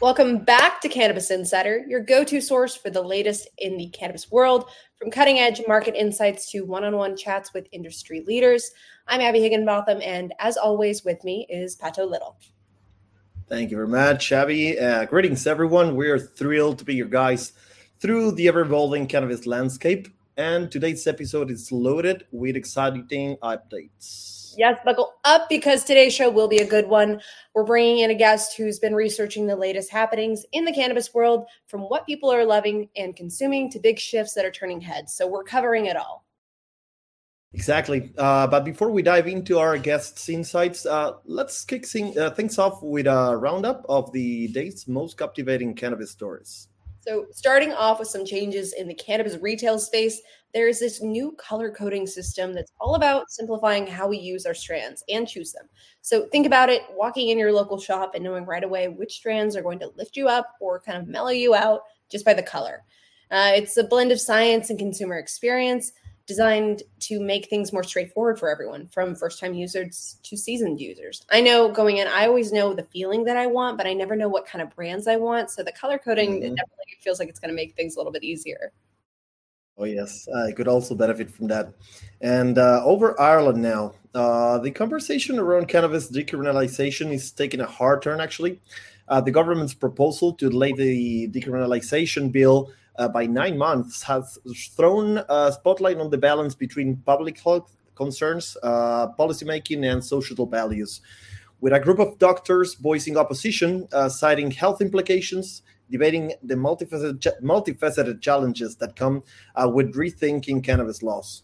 Welcome back to Cannabis Insider, your go-to source for the latest in the cannabis world, from cutting-edge market insights to one-on-one chats with industry leaders. I'm Abby Higginbotham, and as always with me is Pato Little. Thank you very much, Abby. Greetings, everyone. We're thrilled to be your guys through the ever-evolving cannabis landscape, and today's episode is loaded with exciting updates. Yes, buckle up because today's show will be a good one. We're bringing in a guest who's been researching the latest happenings in the cannabis world, from what people are loving and consuming to big shifts that are turning heads. So we're covering it all. Exactly. But before we dive into our guests' insights, let's kick things off with a roundup of the day's most captivating cannabis stories. So starting off with some changes in the cannabis retail space, there is this new color coding system that's all about simplifying how we use our strands and choose them. So think about it, walking in your local shop and knowing right away which strands are going to lift you up or kind of mellow you out just by the color. It's a blend of science and consumer experience designed to make things more straightforward for everyone, from first-time users to seasoned users. I know going in, I always know the feeling that I want, but I never know what kind of brands I want. So the color coding it definitely feels like it's going to make things a little bit easier. Oh, yes. I could also benefit from that. And over Ireland now, the conversation around cannabis decriminalization is taking a hard turn, actually. The government's proposal to delay the decriminalization bill by 9 months has thrown a spotlight on the balance between public health concerns, policymaking, and societal values. With a group of doctors voicing opposition, citing health implications, debating the multifaceted challenges that come with rethinking cannabis laws.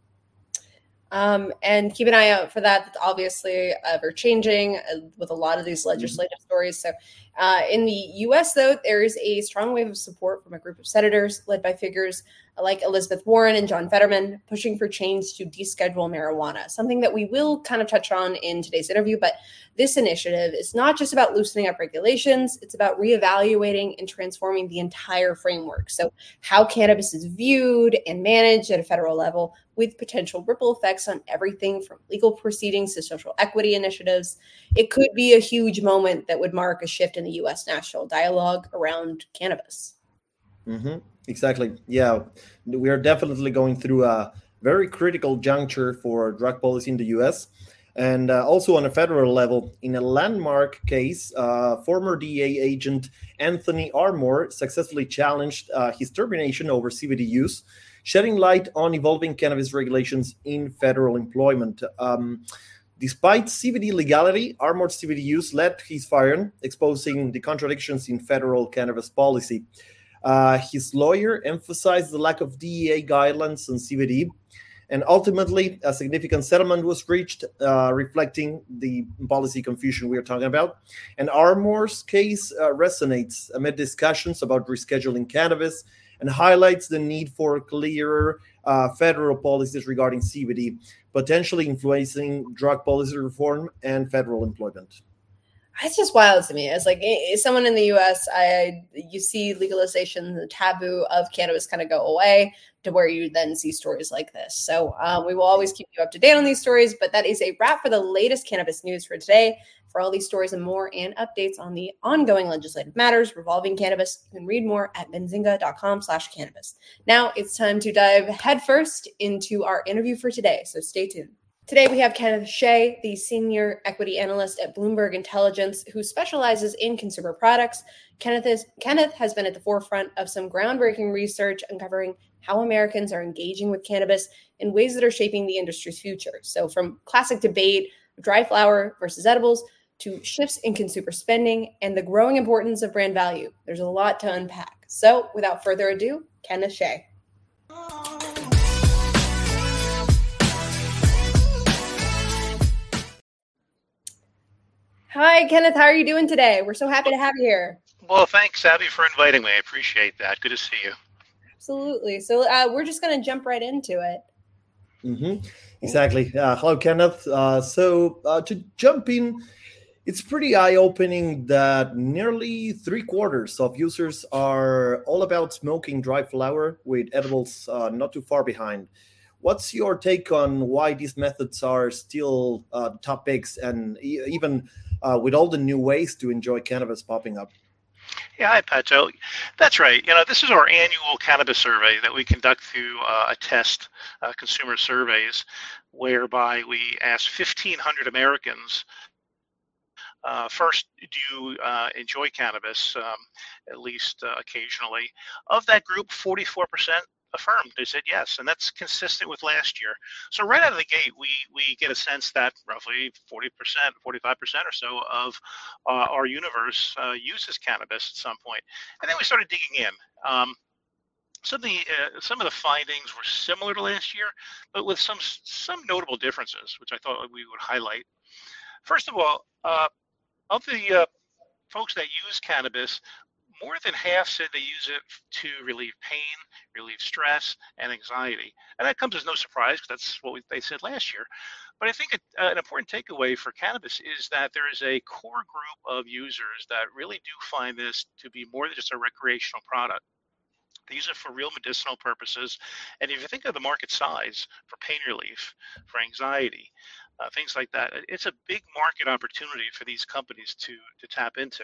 And keep an eye out for that. It's obviously ever-changing with a lot of these legislative stories. So in the U.S., though, there is a strong wave of support from a group of senators led by figures like Elizabeth Warren and John Fetterman, pushing for change to deschedule marijuana, something that we will kind of touch on in today's interview. But this initiative is not just about loosening up regulations. It's about reevaluating and transforming the entire framework. So how cannabis is viewed and managed at a federal level, with potential ripple effects on everything from legal proceedings to social equity initiatives. It could be a huge moment that would mark a shift in the U.S. national dialogue around cannabis. Mm-hmm. Exactly. Yeah, we are definitely going through a very critical juncture for drug policy in the U.S. And also on a federal level, in a landmark case, former DEA agent Anthony Armour successfully challenged his termination over CBD use, shedding light on evolving cannabis regulations in federal employment. Despite CBD legality, Armour's CBD use led his firing, exposing the contradictions in federal cannabis policy. His lawyer emphasized the lack of DEA guidelines on CBD, and ultimately a significant settlement was reached, reflecting the policy confusion we are talking about. And Armour's case resonates amid discussions about rescheduling cannabis and highlights the need for clearer federal policies regarding CBD, potentially influencing drug policy reform and federal employment. It's just wild to me. It's like, as someone in the U.S., you see legalization, the taboo of cannabis kind of go away, to where you then see stories like this. So we will always keep you up to date on these stories, but that is a wrap for the latest cannabis news for today. For all these stories and more, and updates on the ongoing legislative matters revolving cannabis, you can read more at benzinga.com/cannabis. Now it's time to dive headfirst into our interview for today, so stay tuned. Today, we have Kenneth Shea, the senior equity analyst at Bloomberg Intelligence, who specializes in consumer products. Kenneth has been at the forefront of some groundbreaking research uncovering how Americans are engaging with cannabis in ways that are shaping the industry's future. So from classic debate of dry flower versus edibles to shifts in consumer spending and the growing importance of brand value, there's a lot to unpack. So without further ado, Kenneth Shea. Hi, Kenneth. How are you doing today? We're so happy to have you here. Well, thanks, Abby, for inviting me. I appreciate that. Good to see you. Absolutely. So we're just going to jump right into it. Mm-hmm. Exactly. Hello, Kenneth. So to jump in, it's pretty eye-opening that nearly 3/4 of users are all about smoking dry flower, with edibles not too far behind. What's your take on why these methods are still top picks, and even with all the new ways to enjoy cannabis popping up? Yeah, hi, Pato. That's right. This is our annual cannabis survey that we conduct through a test, consumer surveys, whereby we ask 1,500 Americans. First, do you enjoy cannabis, at least occasionally? Of that group, 44% affirmed. They said yes, and that's consistent with last year. So right out of the gate, we get a sense that roughly 40%, 45% or so of our universe uses cannabis at some point. And then we started digging in. Some of the findings were similar to last year, but with some notable differences, which I thought we would highlight. First of all, of the folks that use cannabis, more than half said they use it to relieve pain, relieve stress, and anxiety. And that comes as no surprise because that's what they said last year. But I think an important takeaway for cannabis is that there is a core group of users that really do find this to be more than just a recreational product. They use it for real medicinal purposes. And if you think of the market size for pain relief, for anxiety, things like that, it's a big market opportunity for these companies to tap into.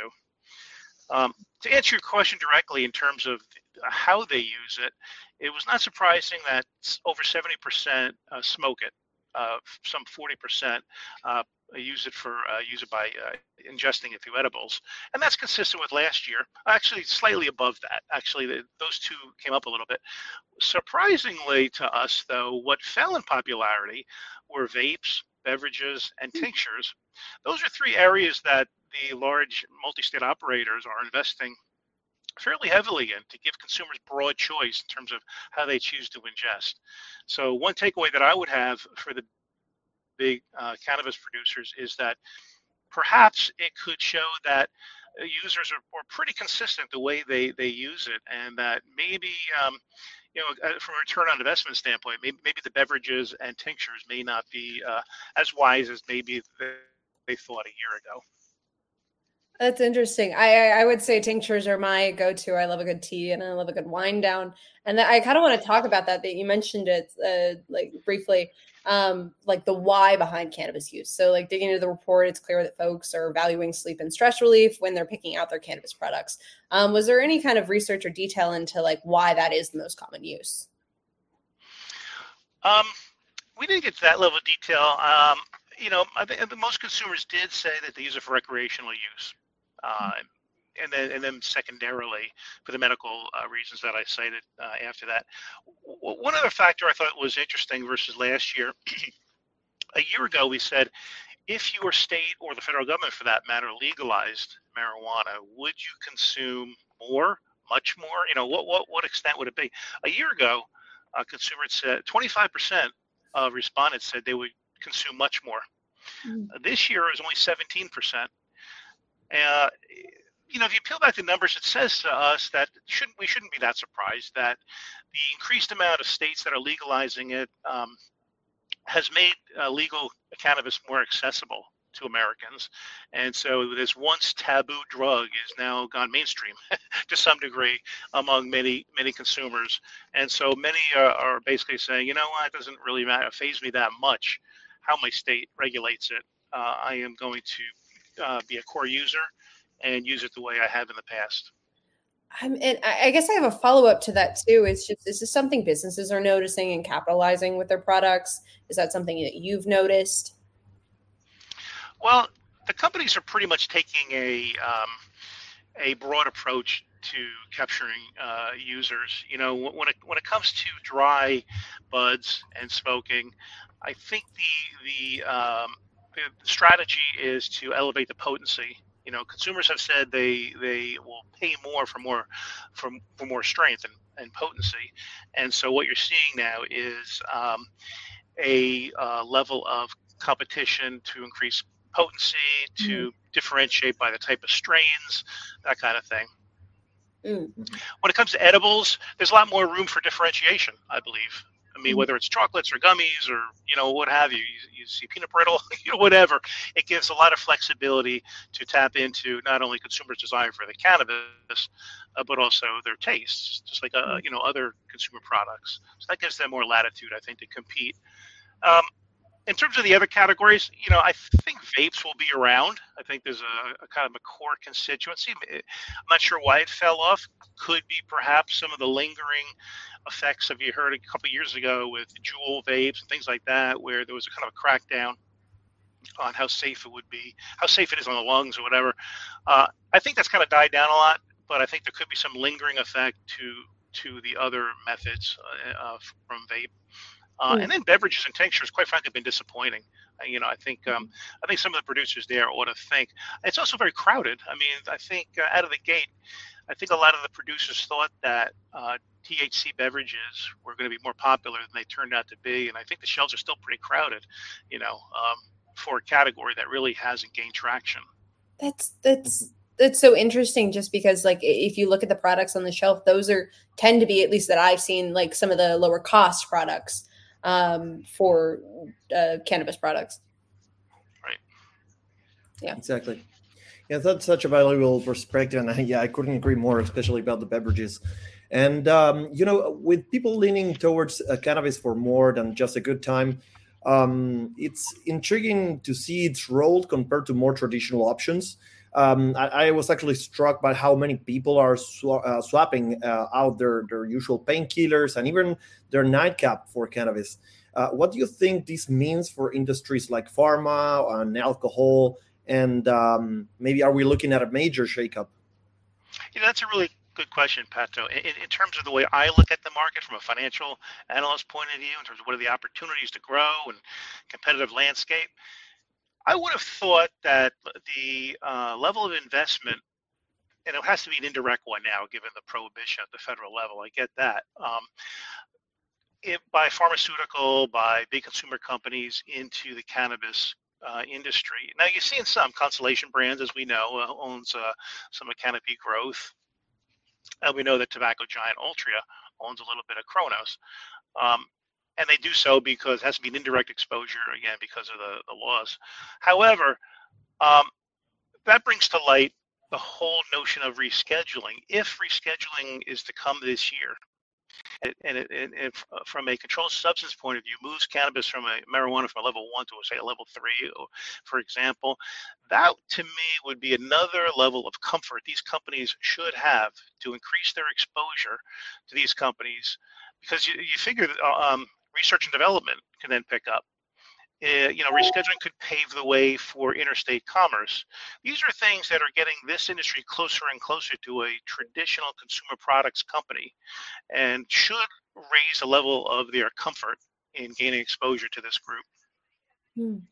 To answer your question directly in terms of how they use it, it was not surprising that over 70% smoke it. Some 40% use it by ingesting it through edibles, and that's consistent with last year. Actually, slightly above that. Actually, those two came up a little bit. Surprisingly to us, though, what fell in popularity were vapes, beverages, and tinctures. Those are three areas that the large multi-state operators are investing fairly heavily in to give consumers broad choice in terms of how they choose to ingest. So one takeaway that I would have for the big cannabis producers is that perhaps it could show that users are pretty consistent the way they use it, and that maybe from a return on investment standpoint, maybe the beverages and tinctures may not be as wise as maybe they thought a year ago. That's interesting. I would say tinctures are my go-to. I love a good tea and I love a good wind down. And I kind of want to talk about that you mentioned it like briefly, like the why behind cannabis use. So like digging into the report, it's clear that folks are valuing sleep and stress relief when they're picking out their cannabis products. Was there any kind of research or detail into like why that is the most common use? We didn't get to that level of detail. I think most consumers did say that they use it for recreational use. And then secondarily for the medical reasons that I cited after that. One other factor I thought was interesting versus last year. A year ago, we said, if your state or the federal government, for that matter, legalized marijuana, would you consume more, much more? What extent would it be? A year ago, consumers said 25% of respondents said they would consume much more. This year is only 17%. If you peel back the numbers, it says to us that we shouldn't be that surprised that the increased amount of states that are legalizing it has made legal cannabis more accessible to Americans. And so this once taboo drug is now gone mainstream to some degree among many consumers. And so many are basically saying, you know what, it doesn't really faze me that much how my state regulates it. I am going to be a core user and use it the way I have in the past. And I guess I have a follow-up to that too. Is this something businesses are noticing and capitalizing with their products? Is that something that you've noticed? Well, the companies are pretty much taking a broad approach to capturing users. When it comes to dry buds and smoking, I think the strategy is to elevate the potency. Consumers have said they will pay more for more strength and potency, and so what you're seeing now is a level of competition to increase potency, to differentiate by the type of strains, that kind of thing. When it comes to edibles, there's a lot more room for differentiation, I believe. I mean, whether it's chocolates or gummies or, what have you, you see peanut brittle, whatever, it gives a lot of flexibility to tap into not only consumers' desire for the cannabis, but also their tastes, just like, other consumer products. So that gives them more latitude, I think, to compete. In terms of the other categories, I think vapes will be around. I think there's a kind of a core constituency. I'm not sure why it fell off. Could be perhaps some of the lingering effects of, you heard a couple of years ago with Juul vapes and things like that, where there was a kind of a crackdown on how safe it would be, how safe it is on the lungs or whatever. I think that's kind of died down a lot, but I think there could be some lingering effect to the other methods from vape. And then beverages and tinctures, quite frankly, have been disappointing. I think some of the producers there ought to think. It's also very crowded. I mean, I think out of the gate, I think a lot of the producers thought that THC beverages were going to be more popular than they turned out to be, and I think the shelves are still pretty crowded. For a category that really hasn't gained traction. That's so interesting, just because, like, if you look at the products on the shelf, those tend to be, at least that I've seen, like some of the lower cost products for cannabis products. Right. Yeah, exactly. Yeah, that's such a valuable perspective, and I couldn't agree more, especially about the beverages. And with people leaning towards cannabis for more than just a good time, it's intriguing to see its role compared to more traditional options. I was actually struck by how many people are swapping out their usual painkillers and even their nightcap for cannabis. What do you think this means for industries like pharma and alcohol? And maybe are we looking at a major shakeup? That's a really good question, Pato. In terms of the way I look at the market from a financial analyst point of view, in terms of what are the opportunities to grow and competitive landscape, I would have thought that the level of investment, and it has to be an indirect one now, given the prohibition at the federal level, I get that, by pharmaceutical, by big consumer companies into the cannabis industry. Now, you're seeing some Constellation Brands, as we know, owns some of Canopy Growth. And we know that tobacco giant Altria owns a little bit of Cronos. And they do so because it has to be an indirect exposure, again, because of the laws. However, that brings to light the whole notion of rescheduling. If rescheduling is to come this year, and from a controlled substance point of view, moves cannabis from marijuana from a level 1 to, say, a level 3, for example, that to me would be another level of comfort these companies should have to increase their exposure to these companies, because you figure that research and development can then pick up. Rescheduling could pave the way for interstate commerce. These are things that are getting this industry closer and closer to a traditional consumer products company, and should raise the level of their comfort in gaining exposure to this group.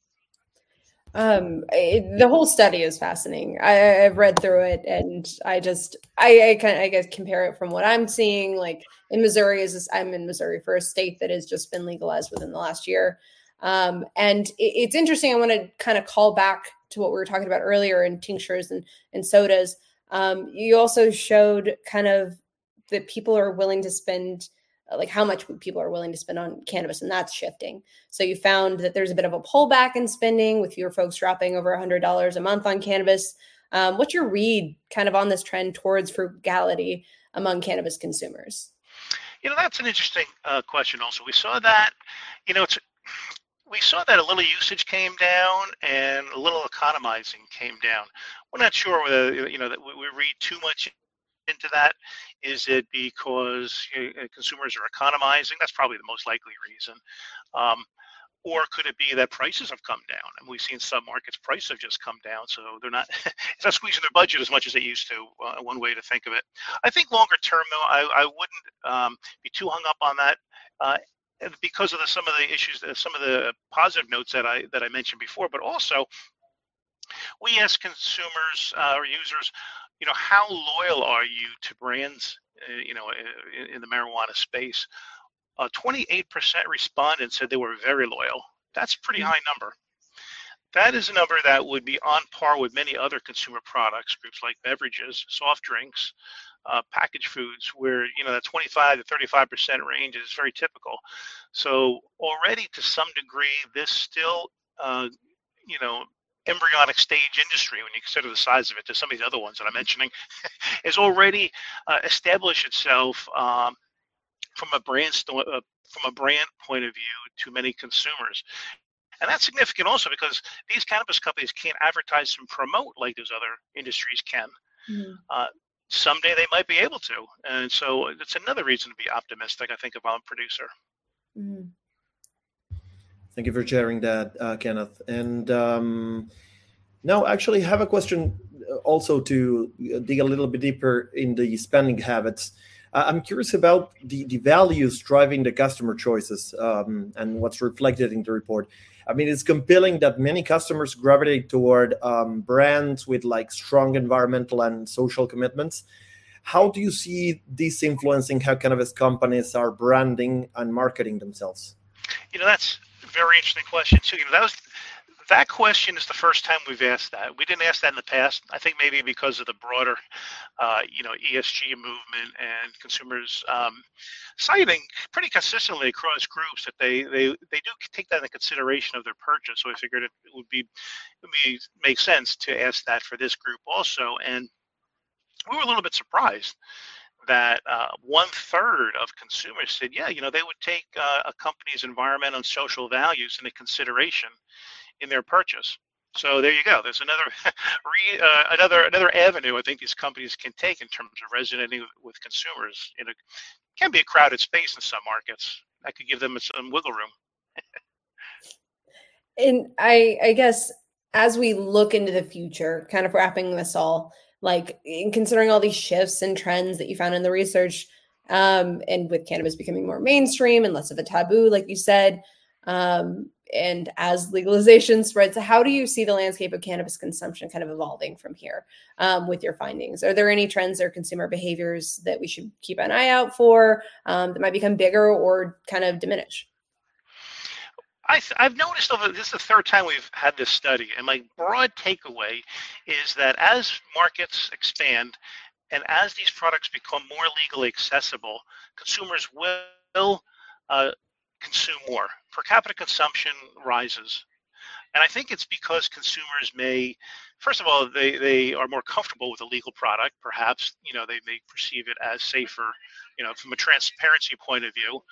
The whole study is fascinating. I've read through it, and I guess compare it from what I'm seeing. Like in Missouri, I'm in Missouri, for a state that has just been legalized within the last year. And it's interesting. I want to kind of call back to what we were talking about earlier in tinctures and sodas. You also showed kind of that people are willing to spend, like how much people are willing to spend on cannabis, and that's shifting. So you found that there's a bit of a pullback in spending, with fewer folks dropping over $100 a month on cannabis. What's your read kind of on this trend towards frugality among cannabis consumers? That's an interesting question also. We saw that, we saw that a little usage came down and a little economizing came down. We're not sure whether, that we read too much into that. Is it because consumers are economizing? That's probably the most likely reason. Or could it be that prices have come down? And we've seen some markets, prices have just come down, so they're not, it's not squeezing their budget as much as they used to, one way to think of it. I think longer term, though, I wouldn't be too hung up on that. Because of some of the issues, some of the positive notes that I mentioned before, but also we as consumers or users, how loyal are you to brands, in the marijuana space? 28% respondents said they were very loyal. That's a pretty high number. That is a number that would be on par with many other consumer products groups like beverages, soft drinks, packaged foods, where that 25 to 35% range is very typical. So already, to some degree, this still embryonic stage industry, when you consider the size of it to some of these other ones that I'm mentioning, has already established itself from a brand point of view to many consumers. And that's significant also because these cannabis companies can't advertise and promote like those other industries can. Someday they might be able to. And so it's another reason to be optimistic, I think, about a producer. Thank you for sharing that, Kenneth. And now actually have a question also to dig a little bit deeper in the spending habits. I'm curious about the values driving the customer choices and what's reflected in the report. I mean, it's compelling that many customers gravitate toward brands with like strong environmental and social commitments. How do you see this influencing how cannabis companies are branding and marketing themselves? That's a very interesting question too. That question is the first time we've asked that. We didn't ask that in the past. I think maybe because of the broader, ESG movement and consumers citing pretty consistently across groups that they do take that into consideration of their purchase. So I figured it would make sense to ask that for this group also. And we were a little bit surprised that 1/3 of consumers said, yeah, they would take a company's environmental and social values into consideration in their purchase. So there you go. There's another another avenue I think these companies can take in terms of resonating with consumers. It can be a crowded space in some markets. That could give them some wiggle room. And I guess as we look into the future, kind of wrapping this all, like in considering all these shifts and trends that you found in the research, and with cannabis becoming more mainstream and less of a taboo, like you said, and as legalization spreads, how do you see the landscape of cannabis consumption kind of evolving from here with your findings? Are there any trends or consumer behaviors that we should keep an eye out for that might become bigger or kind of diminish? I've noticed this is the third time we've had this study, and my broad takeaway is that as markets expand and as these products become more legally accessible, consumers will consume more. Per capita consumption rises. And I think it's because consumers first of all, they are more comfortable with a legal product. Perhaps, they may perceive it as safer, from a transparency point of view.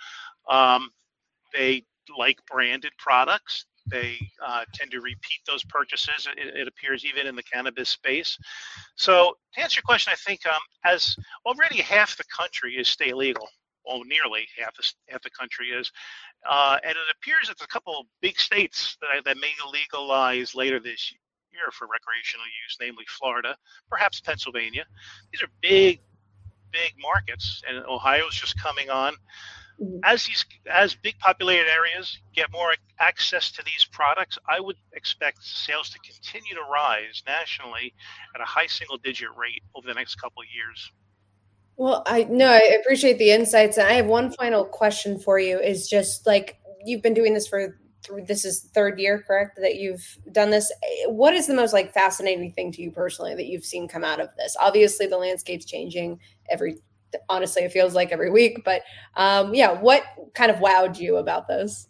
They like branded products. They tend to repeat those purchases, it appears, even in the cannabis space. So to answer your question, I think as already half the country is state legal, well, nearly half the country is, and it appears that a couple of big states that may legalize later this year for recreational use, namely Florida, perhaps Pennsylvania. These are big markets, and Ohio's just coming on. As big populated areas get more access to these products, I would expect sales to continue to rise nationally at a high single-digit rate over the next couple of years. Well, I appreciate the insights. And I have one final question for you is just like, you've been doing this this is third year, correct? That you've done this. What is the most like fascinating thing to you personally that you've seen come out of this? Obviously the landscape's changing honestly, it feels like every week, but what kind of wowed you about those?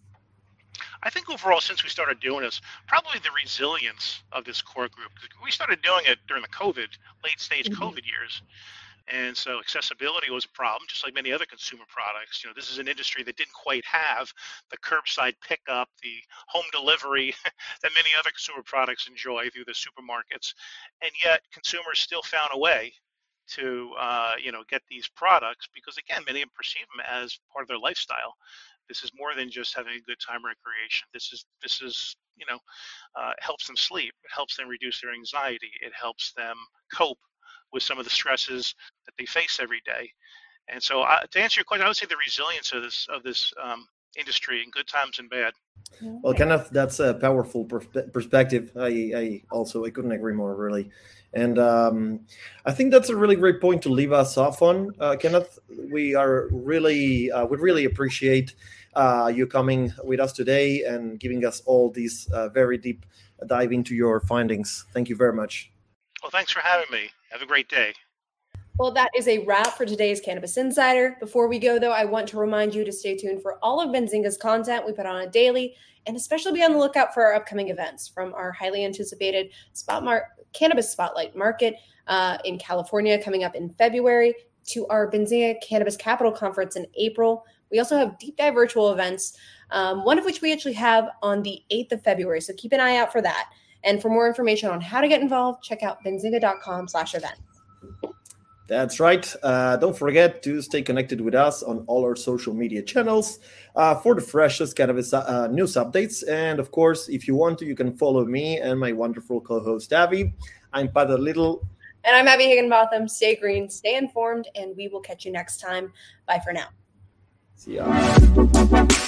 I think overall, since we started doing this, probably the resilience of this core group. We started doing it during the late stage COVID years. And so accessibility was a problem, just like many other consumer products. This is an industry that didn't quite have the curbside pickup, the home delivery that many other consumer products enjoy through the supermarkets. And yet consumers still found a way to get these products because, again, many of them perceive them as part of their lifestyle. This is more than just having a good time recreation. This is helps them sleep. It helps them reduce their anxiety. It helps them cope with some of the stresses that they face every day. And so to answer your question, I would say the resilience of this industry in good times and bad. Well, Kenneth, that's a powerful perspective. I couldn't agree more, really. And I think that's a really great point to leave us off on, Kenneth. We really appreciate you coming with us today and giving us all these very deep dive into your findings. Thank you very much. Well, thanks for having me. Have a great day. Well, that is a wrap for today's Cannabis Insider. Before we go, though, I want to remind you to stay tuned for all of Benzinga's content we put on a daily, and especially be on the lookout for our upcoming events, from our highly anticipated Cannabis Spotlight Market in California coming up in February to our Benzinga Cannabis Capital Conference in April. We also have deep dive virtual events one of which we actually have on the 8th of February. So keep an eye out for that. And for more information on how to get involved, check out benzinga.com/events. That's right. Don't forget to stay connected with us on all our social media channels for the freshest cannabis news updates. And of course, if you want to, you can follow me and my wonderful co-host, Avi. I'm Pater Little. And I'm Abby Higginbotham. Stay green, stay informed, and we will catch you next time. Bye for now. See ya.